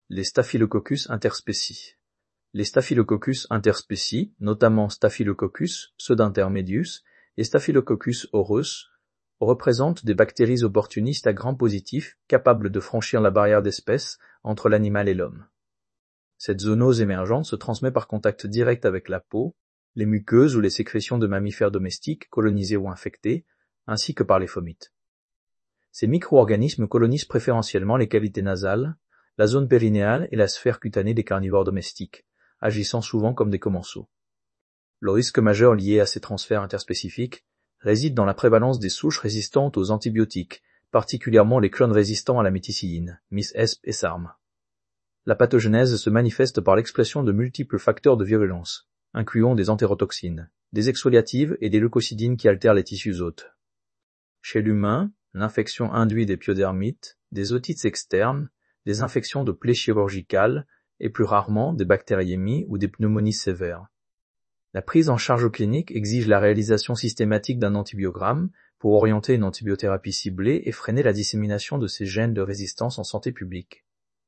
Les Staphylococcus interspécies. Les Staphylococcus interspécies, notamment Staphylococcus pseudointermedius et Staphylococcus aureus, représentent des bactéries opportunistes à gram positif capables de franchir la barrière d'espèce entre l'animal et l'homme. Cette zoonose émergente se transmet par contact direct avec la peau, les muqueuses ou les sécrétions de mammifères domestiques colonisés ou infectés, ainsi que par les fomites. Ces micro-organismes colonisent préférentiellement les cavités nasales, la zone périnéale et la sphère cutanée des carnivores domestiques, agissant souvent comme des commensaux. Le risque majeur lié à ces transferts interspécifiques réside dans la prévalence des souches résistantes aux antibiotiques, particulièrement les clones résistants à la méticilline, MIS-ESP et SARM. La pathogénèse se manifeste par l'expression de multiples facteurs de virulence, incluant des entérotoxines, des exfoliatives et des leucocidines qui altèrent les tissus hôtes. Chez l'humain, l'infection induite des pyodermites, des otites externes, des infections de plaies chirurgicales et plus rarement des bactériémies ou des pneumonies sévères. La prise en charge clinique exige la réalisation systématique d'un antibiogramme pour orienter une antibiothérapie ciblée et freiner la dissémination de ces gènes de résistance en santé publique.